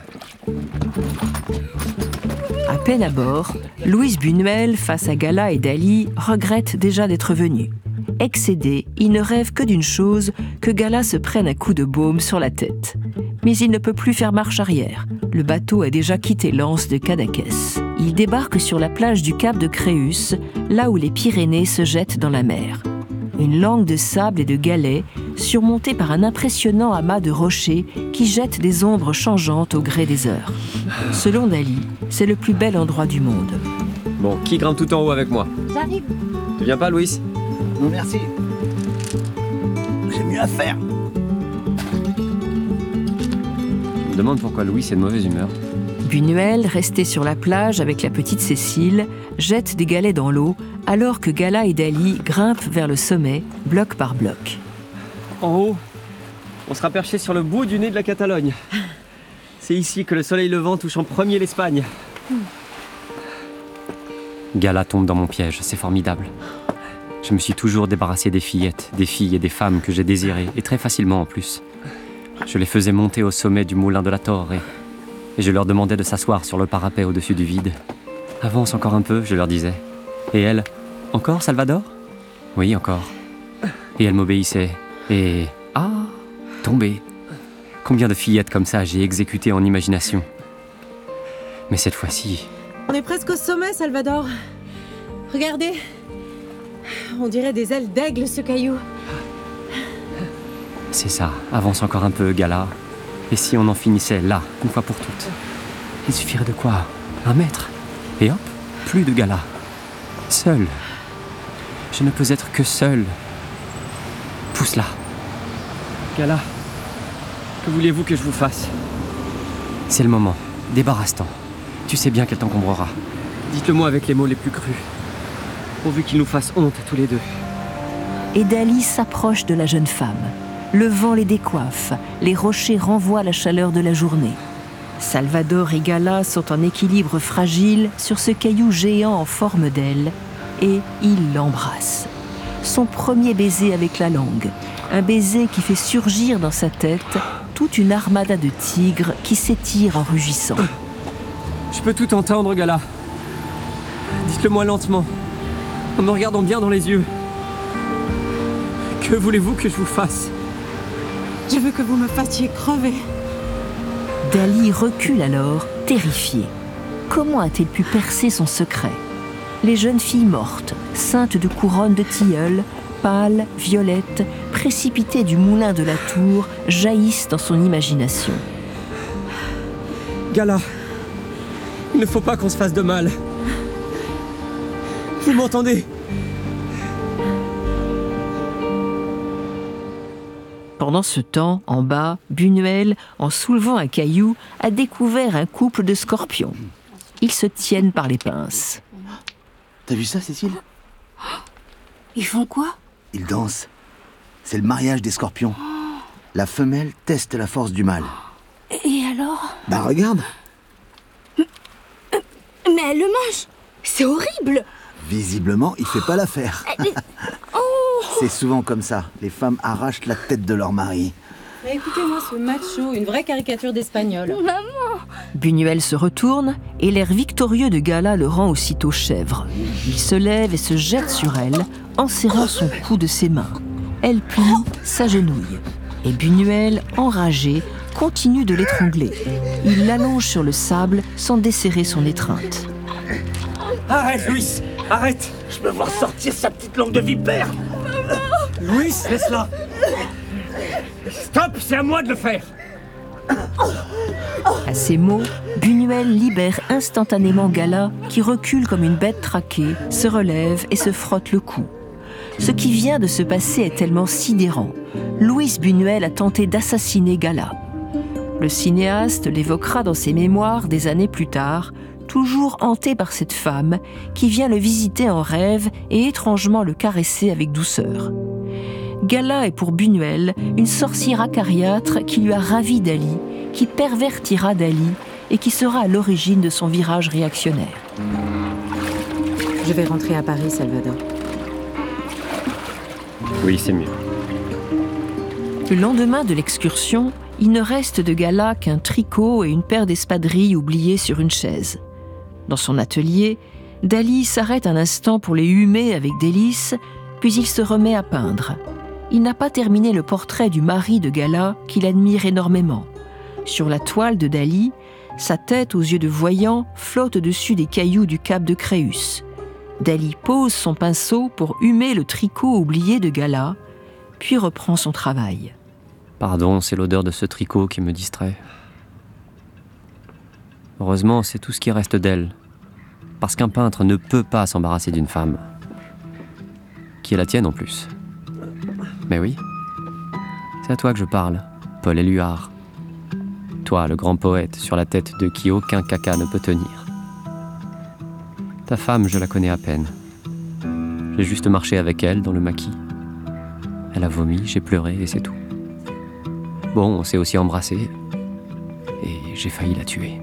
À peine à bord, Louis Buñuel, face à Gala et Dali, regrette déjà d'être venu. Excédé, il ne rêve que d'une chose, que Gala se prenne un coup de baume sur la tête. Mais il ne peut plus faire marche arrière. Le bateau a déjà quitté l'anse de Cadaqués. Il débarque sur la plage du cap de Créus, là où les Pyrénées se jettent dans la mer. Une langue de sable et de galets, surmontée par un impressionnant amas de rochers qui jettent des ombres changeantes au gré des heures. Selon Dali, c'est le plus bel endroit du monde. Bon, qui grimpe tout en haut avec moi? J'arrive. Tu viens pas, Louis? Non, merci. J'ai mieux à faire. me demande pourquoi Louis est de mauvaise humeur. Buñuel, resté sur la plage avec la petite Cécile, jette des galets dans l'eau alors que Gala et Dali grimpent vers le sommet, bloc par bloc. En haut, on sera perché sur le bout du nez de la Catalogne. C'est ici que le soleil levant touche en premier l'Espagne. Gala tombe dans mon piège, c'est formidable. Je me suis toujours débarrassé des fillettes, des filles et des femmes que j'ai désirées, et très facilement en plus. Je les faisais monter au sommet du moulin de la Torre et je leur demandais de s'asseoir sur le parapet au-dessus du vide. « Avance encore un peu », je leur disais. Et elles, « Encore, Salvador ?»« Oui, encore. » Et elles m'obéissaient. Et... Ah, tombé. Combien de fillettes comme ça j'ai exécutées en imagination. Mais cette fois-ci... On est presque au sommet, Salvador. Regardez. On dirait des ailes d'aigle, ce caillou. C'est ça, avance encore un peu, Gala. Et si on en finissait là, une fois pour toutes? Il suffirait de quoi? 1 mètre? Et hop, plus de Gala. Seul. Je ne peux être que seul. Pousse-la. Gala, que voulez-vous que je vous fasse? C'est le moment. Débarrasse-t'en. Tu sais bien qu'elle t'encombrera. Dites-le-moi avec les mots les plus crus. Pourvu qu'ils nous fassent honte tous les deux. Et Dali s'approche de la jeune femme. Le vent les décoiffe, les rochers renvoient la chaleur de la journée. Salvador et Gala sont en équilibre fragile sur ce caillou géant en forme d'aile, et il l'embrasse. Son premier baiser avec la langue, un baiser qui fait surgir dans sa tête toute une armada de tigres qui s'étirent en rugissant. Je peux tout entendre, Gala. Dites-le-moi lentement, en me regardant bien dans les yeux. Que voulez-vous que je vous fasse? Je veux que vous me fassiez crever. Dali recule alors, terrifiée. Comment a-t-il pu percer son secret? Les jeunes filles mortes, ceintes de couronnes de tilleuls, pâles, violettes, précipitées du moulin de la tour, jaillissent dans son imagination. Gala, il ne faut pas qu'on se fasse de mal. Vous m'entendez? Pendant ce temps, en bas, Buñuel, en soulevant un caillou, a découvert un couple de scorpions. Ils se tiennent par les pinces. T'as vu ça, Cécile? Ils font quoi? Ils dansent. C'est le mariage des scorpions. La femelle teste la force du mâle. Et alors? Bah regarde. Mais elle le mange! C'est horrible! Visiblement, il fait pas l'affaire. C'est souvent comme ça. Les femmes arrachent la tête de leur mari. Écoutez-moi ce macho, une vraie caricature d'espagnol. Maman! Buñuel se retourne et l'air victorieux de Gala le rend aussitôt chèvre. Il se lève et se jette sur elle, en serrant son cou de ses mains. Elle plie, s'agenouille. Et Buñuel, enragé, continue de l'étrangler. Il l'allonge sur le sable sans desserrer son étreinte. Arrête, Louis! Arrête! Je peux voir sortir sa petite langue de vipère. Louis, laisse-la! Stop, c'est à moi de le faire! À ces mots, Buñuel libère instantanément Gala, qui recule comme une bête traquée, se relève et se frotte le cou. Ce qui vient de se passer est tellement sidérant. Luis Buñuel a tenté d'assassiner Gala. Le cinéaste l'évoquera dans ses mémoires des années plus tard, toujours hanté par cette femme qui vient le visiter en rêve et étrangement le caresser avec douceur. Gala est pour Buñuel une sorcière acariâtre qui lui a ravi Dali, qui pervertira Dali et qui sera à l'origine de son virage réactionnaire. Je vais rentrer à Paris, Salvador. Oui, c'est mieux. Le lendemain de l'excursion, il ne reste de Gala qu'un tricot et une paire d'espadrilles oubliées sur une chaise. Dans son atelier, Dali s'arrête un instant pour les humer avec délice, puis il se remet à peindre. Il n'a pas terminé le portrait du mari de Gala qu'il admire énormément. Sur la toile de Dali, sa tête aux yeux de voyant flotte au-dessus des cailloux du cap de Créus. Dali pose son pinceau pour humer le tricot oublié de Gala, puis reprend son travail. Pardon, c'est l'odeur de ce tricot qui me distrait. Heureusement, c'est tout ce qui reste d'elle. Parce qu'un peintre ne peut pas s'embarrasser d'une femme. Qui est la tienne en plus. Mais oui, c'est à toi que je parle, Paul Éluard. Toi, le grand poète, sur la tête de qui aucun caca ne peut tenir. Ta femme, je la connais à peine. J'ai juste marché avec elle dans le maquis. Elle a vomi, j'ai pleuré et c'est tout. Bon, on s'est aussi embrassé et j'ai failli la tuer.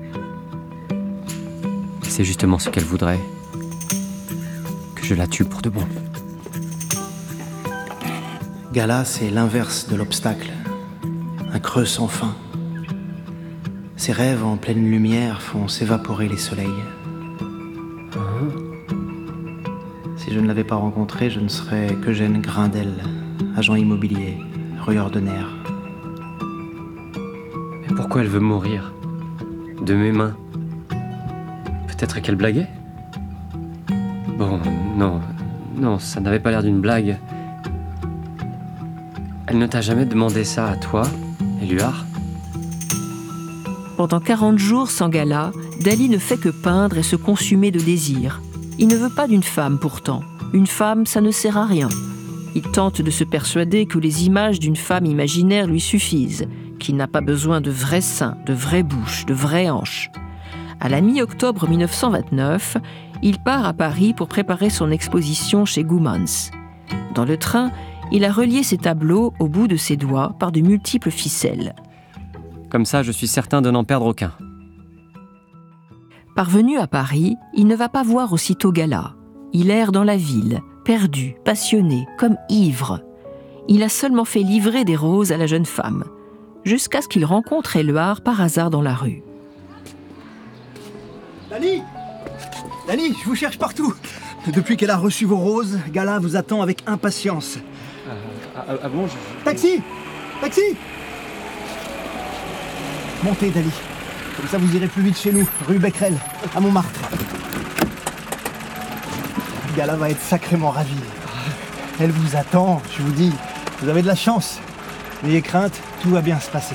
C'est justement ce qu'elle voudrait, que je la tue pour de bon. Gala, c'est l'inverse de l'obstacle. Un creux sans fin. Ses rêves en pleine lumière font s'évaporer les soleils. Si je ne l'avais pas rencontrée, je ne serais qu'Eugène Grindel, agent immobilier, rueur de nerfs. Mais pourquoi elle veut mourir? De mes mains? Peut-être qu'elle blaguait? Bon, non, ça n'avait pas l'air d'une blague. Elle ne t'a jamais demandé ça à toi, Éluard? Pendant 40 jours sans Gala, Dali ne fait que peindre et se consumer de désir. Il ne veut pas d'une femme pourtant. Une femme, ça ne sert à rien. Il tente de se persuader que les images d'une femme imaginaire lui suffisent, qu'il n'a pas besoin de vrais seins, de vraies bouches, de vraies hanches. À la mi-octobre 1929, il part à Paris pour préparer son exposition chez Goumans. Dans le train, il a relié ses tableaux au bout de ses doigts par de multiples ficelles. Comme ça, je suis certain de n'en perdre aucun. Parvenu à Paris, il ne va pas voir aussitôt Gala. Il erre dans la ville, perdu, passionné, comme ivre. Il a seulement fait livrer des roses à la jeune femme, jusqu'à ce qu'il rencontre Éluard par hasard dans la rue. Dali, je vous cherche partout. Depuis qu'elle a reçu vos roses, Gala vous attend avec impatience. Bon, Taxi! Montez, Dali. Comme ça, vous irez plus vite chez nous, rue Becquerel, à Montmartre. Gala va être sacrément ravie. Elle vous attend, je vous dis. Vous avez de la chance. N'ayez crainte, tout va bien se passer.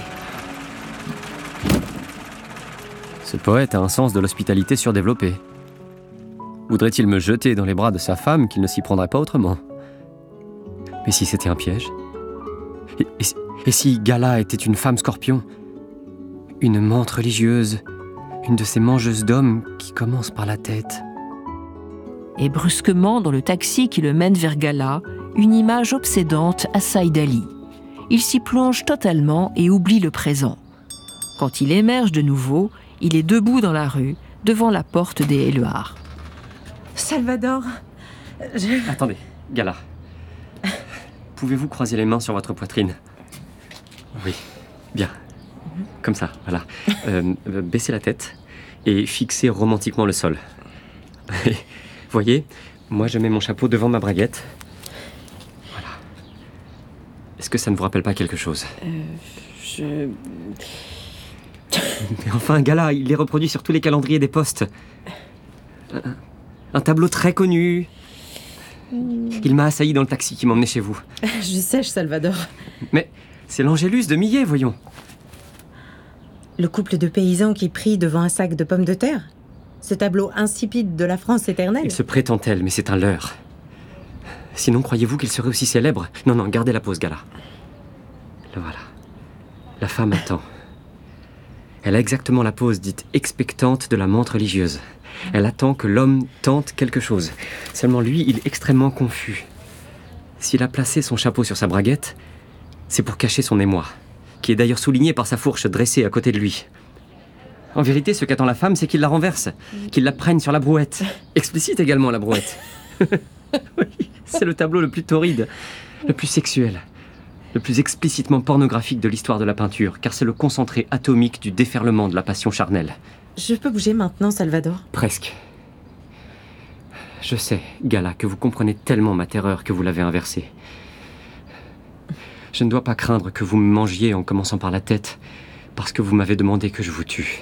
Ce poète a un sens de l'hospitalité surdéveloppé. Voudrait-il me jeter dans les bras de sa femme qu'il ne s'y prendrait pas autrement? Mais si c'était un piège? Et si Gala était une femme scorpion? Une menthe religieuse? Une de ces mangeuses d'hommes qui commencent par la tête? Et brusquement, dans le taxi qui le mène vers Gala, une image obsédante assaille Dali. Il s'y plonge totalement et oublie le présent. Quand il émerge de nouveau, il est debout dans la rue, devant la porte des Éluard. Salvador, Attendez, Gala. Pouvez-vous croiser les mains sur votre poitrine? Oui, bien. Comme ça, voilà. Baissez la tête et fixez romantiquement le sol. Voyez, moi je mets mon chapeau devant ma braguette. Voilà. Est-ce que ça ne vous rappelle pas quelque chose? Mais enfin, Gala, il est reproduit sur tous les calendriers des postes. Un tableau très connu. Il m'a assailli dans le taxi qui m'emmenait chez vous. Je sèche, Salvador. Mais c'est l'Angélus de Millet, voyons. Le couple de paysans qui prie devant un sac de pommes de terre? Ce tableau insipide de la France éternelle? Il se prétend tel, mais c'est un leurre. Sinon, croyez-vous qu'il serait aussi célèbre? Non, gardez la pose, Gala. Le voilà. La femme attend. Elle a exactement la pose dite expectante de la menthe religieuse. Elle attend que l'homme tente quelque chose. Seulement lui, il est extrêmement confus. S'il a placé son chapeau sur sa braguette, c'est pour cacher son émoi, qui est d'ailleurs souligné par sa fourche dressée à côté de lui. En vérité, ce qu'attend la femme, c'est qu'il la renverse, qu'il la prenne sur la brouette. Explicite également, la brouette. Oui, c'est le tableau le plus torride, le plus sexuel, le plus explicitement pornographique de l'histoire de la peinture, car c'est le concentré atomique du déferlement de la passion charnelle. Je peux bouger maintenant, Salvador? Presque. Je sais, Gala, que vous comprenez tellement ma terreur que vous l'avez inversée. Je ne dois pas craindre que vous me mangiez en commençant par la tête, parce que vous m'avez demandé que je vous tue.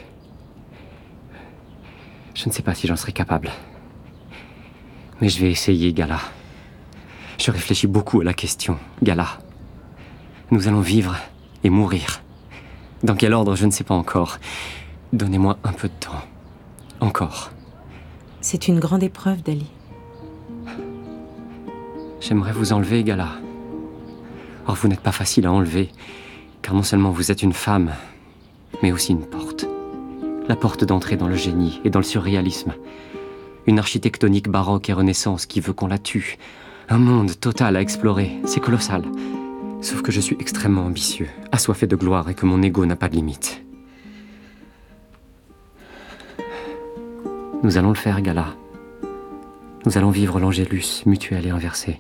Je ne sais pas si j'en serai capable. Mais je vais essayer, Gala. Je réfléchis beaucoup à la question, Gala. Nous allons vivre et mourir. Dans quel ordre, je ne sais pas encore. Donnez-moi un peu de temps. Encore. C'est une grande épreuve, Dali. J'aimerais vous enlever, Gala. Or, vous n'êtes pas facile à enlever, car non seulement vous êtes une femme, mais aussi une porte. La porte d'entrée dans le génie et dans le surréalisme. Une architectonique baroque et renaissance qui veut qu'on la tue. Un monde total à explorer, c'est colossal. Sauf que je suis extrêmement ambitieux, assoiffé de gloire et que mon ego n'a pas de limite. Nous allons le faire, Gala. Nous allons vivre l'Angélus, mutuel et inversé.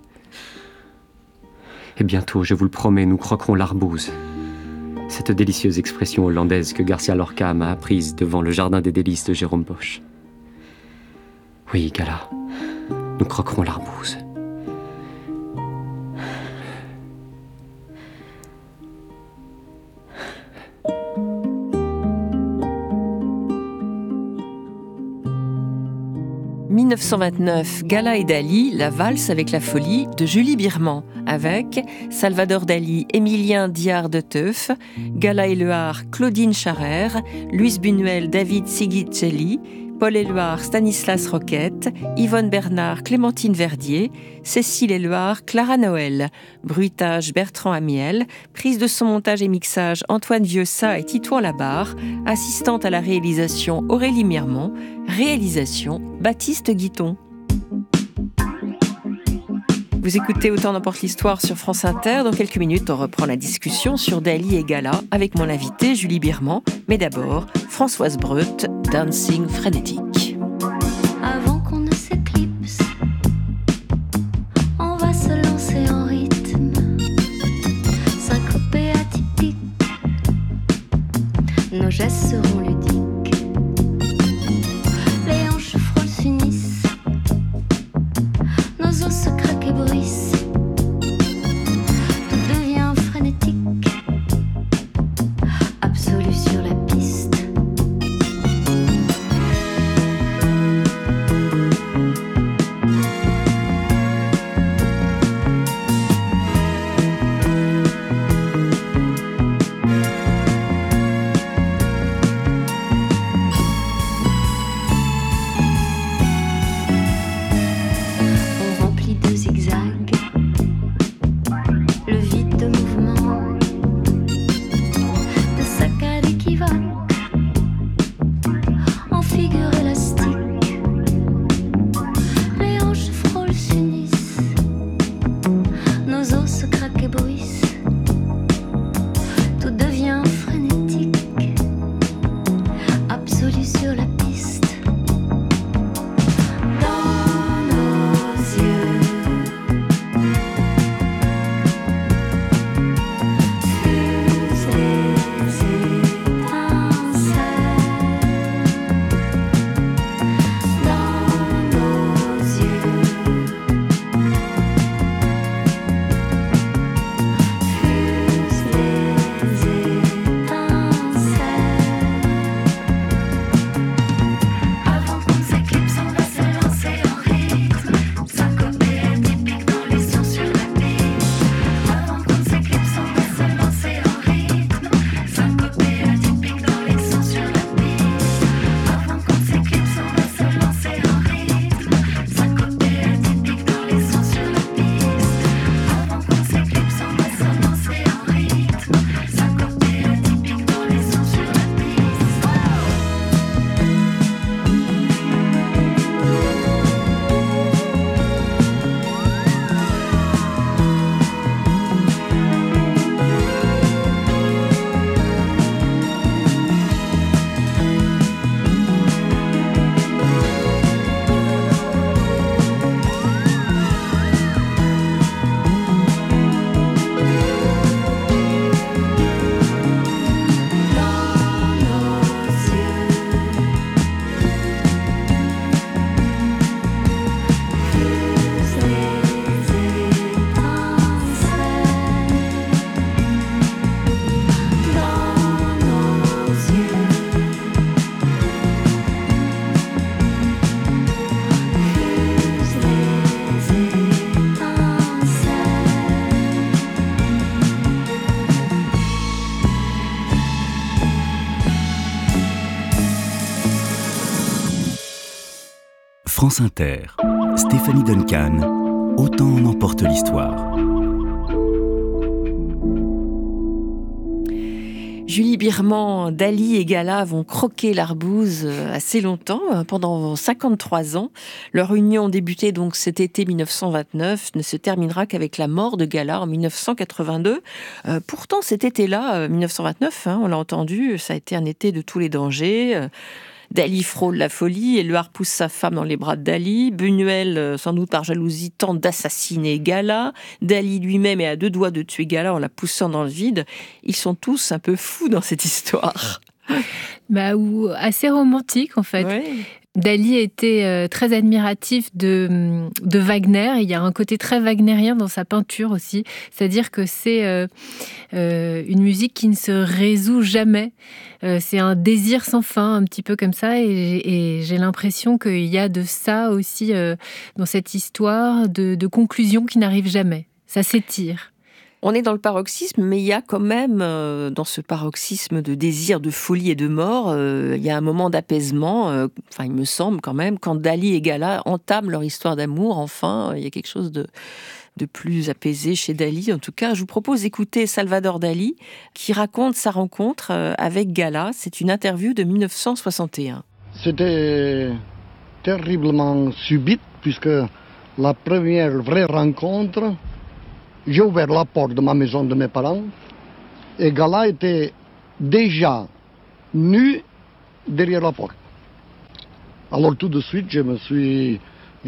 Et bientôt, je vous le promets, nous croquerons l'arbouse. Cette délicieuse expression hollandaise que Garcia Lorca m'a apprise devant le jardin des délices de Jérôme Bosch. Oui, Gala, nous croquerons l'arbouse. « 1929, Gala et Dali, la valse avec la folie de Julie Birman, avec Salvador Dali, Émilien Diard de Teuf, Gala Éluard, Claudine Charrère, Luis Buñuel, David Sigicelli, Paul Éluard, Stanislas Roquette, Yvonne Bernard, Clémentine Verdier, Cécile Éluard, Clara Noël, bruitage Bertrand Amiel, prise de son, montage et mixage Antoine Vieussat et Titouan Labarre, assistante à la réalisation Aurélie Mirmont, réalisation Baptiste Guiton. Vous écoutez Autant n'emporte l'histoire sur France Inter. Dans quelques minutes, on reprend la discussion sur Dali et Gala avec mon invité Julie Birman. Mais d'abord, Françoise Breut, Dancing frénétique. Avant qu'on ne s'éclipse, on va se lancer en rythme, syncopé atypique. Nos gestes seront ludiques, les hanches frôlent, s'unissent, nos os se craquent et bruissent. Tout devient frénétique, absolu sur la piste. France Inter, Stéphanie Duncan, Autant en emporte l'histoire. Julie Birman, Dali et Gala vont croquer l'arbouze assez longtemps, pendant 53 ans. Leur union débutée donc cet été 1929 ne se terminera qu'avec la mort de Gala en 1982. Pourtant cet été-là, 1929, on l'a entendu, ça a été un été de tous les dangers. Dali frôle la folie, Éluard pousse sa femme dans les bras de Dali, Buñuel, sans doute par jalousie, tente d'assassiner Gala, Dali lui-même est à 2 doigts de tuer Gala en la poussant dans le vide. Ils sont tous un peu fous dans cette histoire. Ou assez romantique en fait. Ouais. Dali était très admiratif de Wagner. Il y a un côté très wagnérien dans sa peinture aussi. C'est-à-dire que c'est une musique qui ne se résout jamais. C'est un désir sans fin, un petit peu comme ça. Et j'ai l'impression qu'il y a de ça aussi dans cette histoire de conclusion qui n'arrive jamais. Ça s'étire. On est dans le paroxysme, mais il y a quand même, dans ce paroxysme de désir, de folie et de mort, il y a un moment d'apaisement, il me semble quand même, quand Dali et Gala entament leur histoire d'amour, enfin, il y a quelque chose de plus apaisé chez Dali. En tout cas, je vous propose d'écouter Salvador Dali, qui raconte sa rencontre avec Gala. C'est une interview de 1961. C'était terriblement subite, puisque la première vraie rencontre, j'ai ouvert la porte de ma maison de mes parents et Gala était déjà nu derrière la porte. Alors tout de suite, je me suis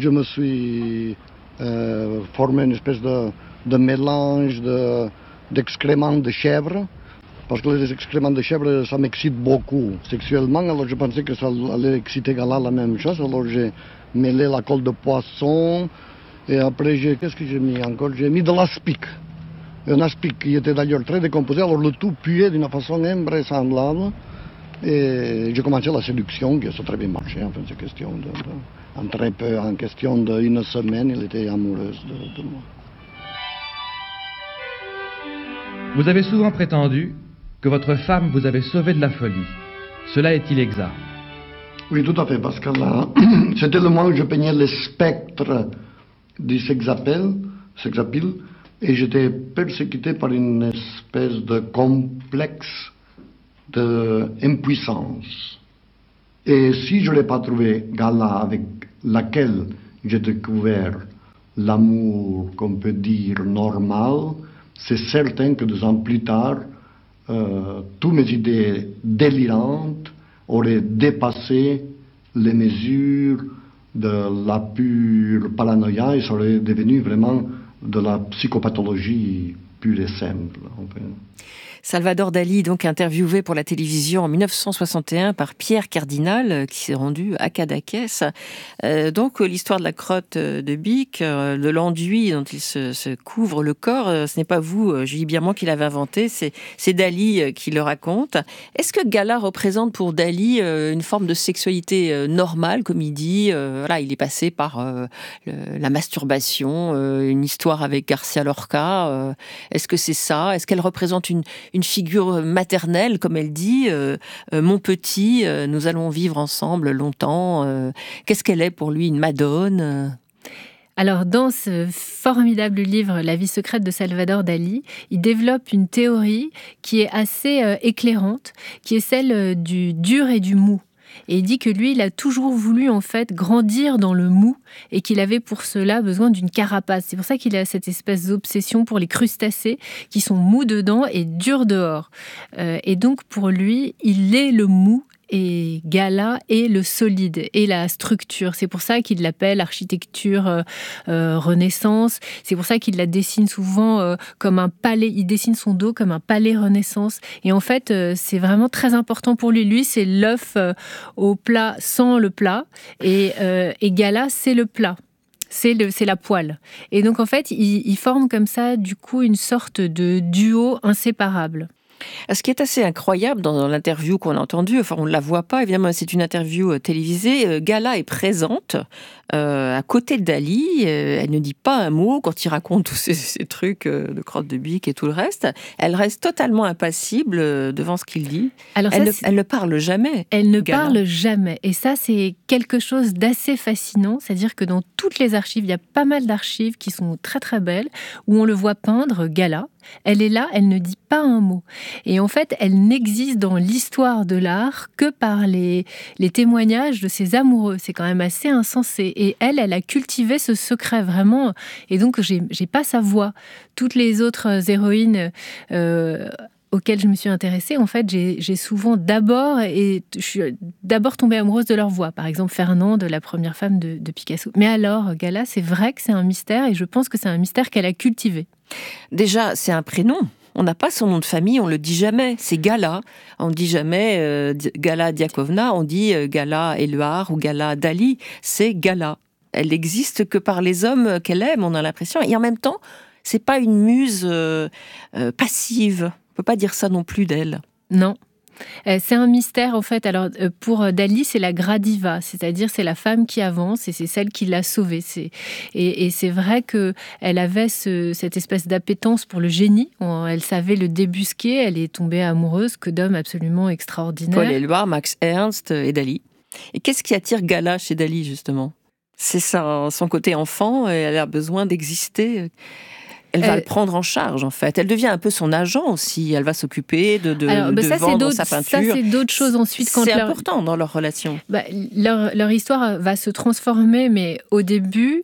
formé une espèce de mélange d'excréments de chèvre, parce que les excréments de chèvre, ça m'excite beaucoup sexuellement, alors je pensais que ça allait exciter Gala la même chose, alors j'ai mêlé la colle de poisson. Et après, qu'est-ce que j'ai mis encore? J'ai mis de l'aspic. Un aspic qui était d'ailleurs très décomposé, alors le tout puait d'une façon invraisemblable. Et j'ai commencé la séduction, qui a très bien marché. Enfin, c'est question en très peu, en question d'une semaine, il était amoureuse de moi. Vous avez souvent prétendu que votre femme vous avait sauvé de la folie. Cela est-il exact? Oui, tout à fait, parce que là, c'était le moment où je peignais les spectres du sexapile, et j'étais persécuté par une espèce de complexe d'impuissance. Et si je n'ai pas trouvé Gala avec laquelle j'ai découvert l'amour qu'on peut dire normal, c'est certain que 2 ans plus tard, toutes mes idées délirantes auraient dépassé les mesures de la pure paranoïa et ça aurait devenu vraiment de la psychopathologie pure et simple. Enfin. Salvador Dali, donc interviewé pour la télévision en 1961 par Pierre Cardinal, qui s'est rendu à Cadaqués. Donc l'histoire de la crotte de bique, de l'enduit dont il se couvre le corps, ce n'est pas vous, Julie Birman, qui l'avez inventé, c'est Dali qui le raconte. Est-ce que Gala représente pour Dali une forme de sexualité normale, comme il dit, il est passé par la masturbation, une histoire avec Garcia Lorca, est-ce que c'est ça? Est-ce qu'elle représente une figure maternelle, comme elle dit, mon petit, nous allons vivre ensemble longtemps. Qu'est-ce qu'elle est pour lui, une madone? Alors, dans ce formidable livre, La vie secrète de Salvador Dali, il développe une théorie qui est assez éclairante, qui est celle du dur et du mou. Et il dit que lui, il a toujours voulu en fait grandir dans le mou et qu'il avait pour cela besoin d'une carapace. C'est pour ça qu'il a cette espèce d'obsession pour les crustacés qui sont mous dedans et durs dehors. Et donc pour lui, il est le mou et Gala est le solide et la structure. C'est pour ça qu'il l'appelle architecture Renaissance. C'est pour ça qu'il la dessine souvent comme un palais. Il dessine son dos comme un palais Renaissance. Et en fait, c'est vraiment très important pour lui. Lui, c'est l'œuf au plat sans le plat. Et Gala, c'est le plat. C'est la poêle. Et donc, en fait, il forme comme ça, du coup, une sorte de duo inséparable. Ce qui est assez incroyable dans l'interview qu'on a entendue, on ne la voit pas, évidemment, c'est une interview télévisée, Gala est présente à côté de Dali, elle ne dit pas un mot quand il raconte tous ces trucs de crotte de bique et tout le reste. Elle reste totalement impassible devant ce qu'il dit. Alors elle ne parle jamais. Elle ne parle jamais. Et ça, c'est quelque chose d'assez fascinant. C'est-à-dire que dans toutes les archives, il y a pas mal d'archives qui sont très très belles, où on le voit peindre, Gala. Elle est là, elle ne dit pas un mot. Et en fait, elle n'existe dans l'histoire de l'art que par les témoignages de ses amoureux. C'est quand même assez insensé. Et elle a cultivé ce secret vraiment. Et donc, j'ai pas sa voix. Toutes les autres héroïnes auxquelles je me suis intéressée, en fait, j'ai souvent je suis d'abord tombée amoureuse de leur voix. Par exemple, Fernande, la première femme de Picasso. Mais alors, Gala, c'est vrai que c'est un mystère et je pense que c'est un mystère qu'elle a cultivé. Déjà, c'est un prénom. On n'a pas son nom de famille, on le dit jamais. C'est Gala. On dit jamais Gala Diakovna, on dit Gala Éluard ou Gala Dali. C'est Gala. Elle n'existe que par les hommes qu'elle aime, on a l'impression. Et en même temps, c'est pas une muse passive. On peut pas dire ça non plus d'elle. Non. C'est un mystère, en fait. Alors, pour Dali, c'est la gradiva, c'est-à-dire c'est la femme qui avance et c'est celle qui l'a sauvée. Et c'est vrai qu'elle avait cette espèce d'appétence pour le génie. Elle savait le débusquer, elle est tombée amoureuse que d'hommes absolument extraordinaires. Paul Éluard, Max Ernst et Dali. Et qu'est-ce qui attire Gala chez Dali, justement ? C'est son côté enfant, et elle a besoin d'exister. Elle va le prendre en charge, en fait. Elle devient un peu son agent aussi. Elle va s'occuper de vendre sa peinture. Ça, c'est d'autres choses ensuite. C'est important dans leur relation. Leur histoire va se transformer, mais au début,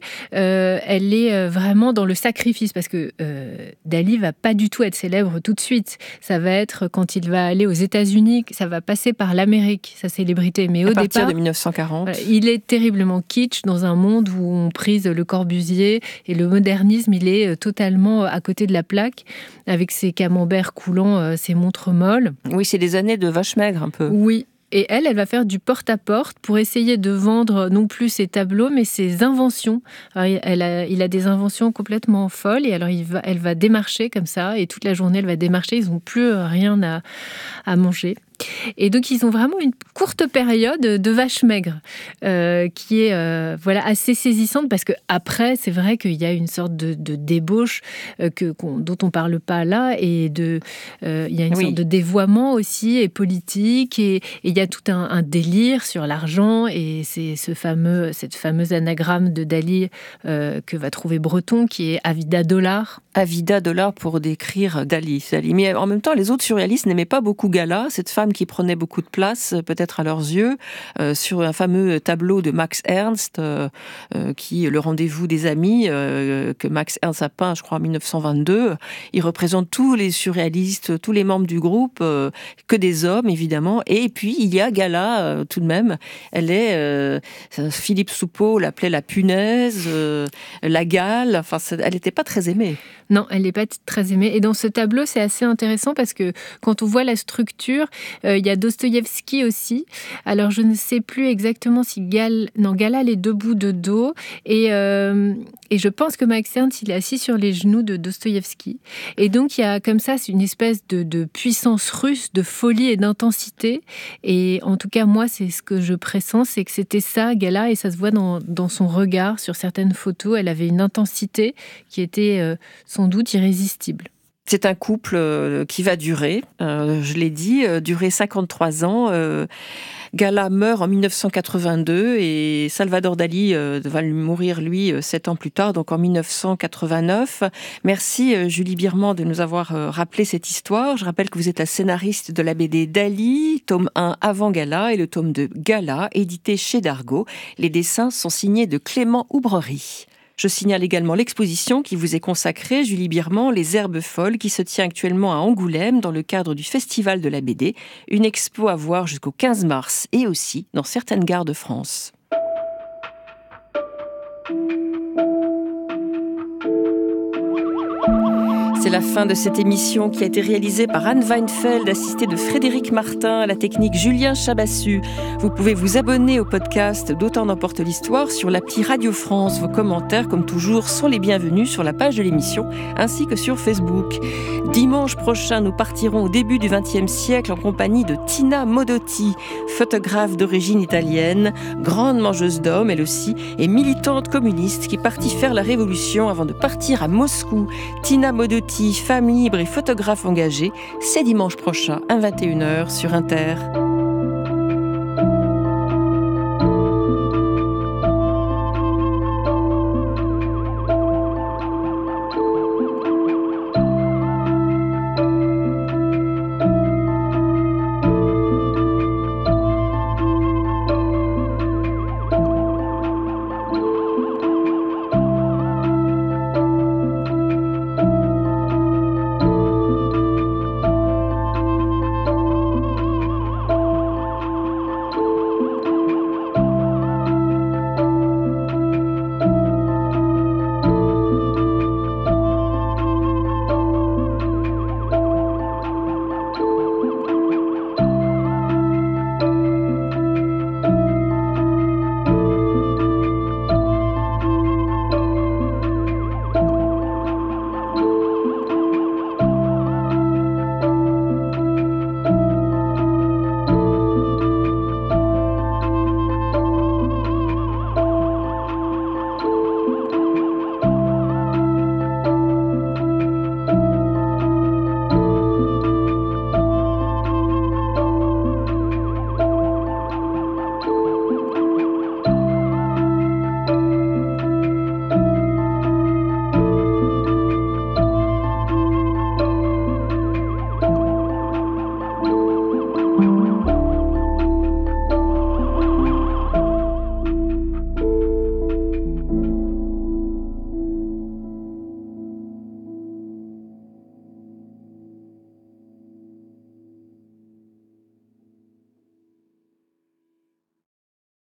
elle est vraiment dans le sacrifice, parce que Dali va pas du tout être célèbre tout de suite. Ça va être quand il va aller aux États-Unis, ça va passer par l'Amérique, sa célébrité. Mais à partir de 1940. Il est terriblement kitsch dans un monde où on prise Le Corbusier et le modernisme, il est totalement à côté de la plaque, avec ses camemberts coulants, ses montres molles. Oui, c'est des années de vache maigre un peu. Oui. Et elle va faire du porte-à-porte pour essayer de vendre non plus ses tableaux, mais ses inventions. Alors, il a des inventions complètement folles, et alors elle va démarcher comme ça, et toute la journée elle va démarcher, ils n'ont plus rien à manger. Et donc ils ont vraiment une courte période de vache maigre qui est assez saisissante, parce que après c'est vrai qu'il y a une sorte de débauche dont on parle pas là, et il y a une sorte de dévoiement aussi, et politique, et il y a tout un délire sur l'argent, et c'est cette fameuse anagramme de Dali que va trouver Breton, qui est Avida Dollar. Avida Dollar pour décrire Dali. Mais en même temps, les autres surréalistes n'aimaient pas beaucoup Gala, cette femme qui prenait beaucoup de place, peut-être à leurs yeux, sur un fameux tableau de Max Ernst, qui est Le Rendez-vous des amis, que Max Ernst a peint, je crois, en 1922. Il représente tous les surréalistes, tous les membres du groupe, que des hommes, évidemment. Et puis, il y a Gala, tout de même. Elle est... Philippe Soupeau l'appelait la punaise, la gale. Enfin, elle n'était pas très aimée. Non, elle n'est pas très aimée. Et dans ce tableau, c'est assez intéressant, parce que quand on voit la structure, il y a Dostoïevski aussi. Alors, je ne sais plus exactement si Gala, elle est debout de dos. Et je pense que Max Ernst, il est assis sur les genoux de Dostoïevski. Et donc, il y a comme ça, c'est une espèce de puissance russe, de folie et d'intensité. Et en tout cas, moi, c'est ce que je pressens, c'est que c'était ça, Gala, et ça se voit dans son regard sur certaines photos. Elle avait une intensité qui était sans doute irrésistible. C'est un couple qui va durer, je l'ai dit, durer 53 ans. Gala meurt en 1982 et Salvador Dali va mourir, lui, 7 ans plus tard, donc en 1989. Merci Julie Birman de nous avoir rappelé cette histoire. Je rappelle que vous êtes la scénariste de la BD Dali, tome 1 avant Gala, et le tome 2 Gala, édité chez Dargaud. Les dessins sont signés de Clément Oubrerie. Je signale également l'exposition qui vous est consacrée, Julie Birman, Les Herbes Folles, qui se tient actuellement à Angoulême dans le cadre du Festival de la BD. Une expo à voir jusqu'au 15 mars et aussi dans certaines gares de France. C'est la fin de cette émission qui a été réalisée par Anne Weinfeld, assistée de Frédéric Martin, à la technique Julien Chabassu. Vous pouvez vous abonner au podcast d'Autant n'emporte l'histoire sur l'appli Radio France. Vos commentaires, comme toujours, sont les bienvenus sur la page de l'émission ainsi que sur Facebook. Dimanche prochain, nous partirons au début du XXe siècle en compagnie de Tina Modotti, photographe d'origine italienne, grande mangeuse d'hommes elle aussi, et militante communiste qui partit faire la révolution avant de partir à Moscou. Tina Modotti, femme libre et photographe engagée, c'est dimanche prochain à 21h sur Inter.